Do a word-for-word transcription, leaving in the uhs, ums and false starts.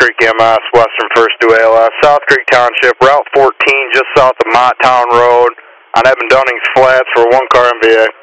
Creek E M S, Western First to A L S, South Creek Township, Route fourteen, just south of Mott Town Road, on Evan Dunning's Flats for one car M V A.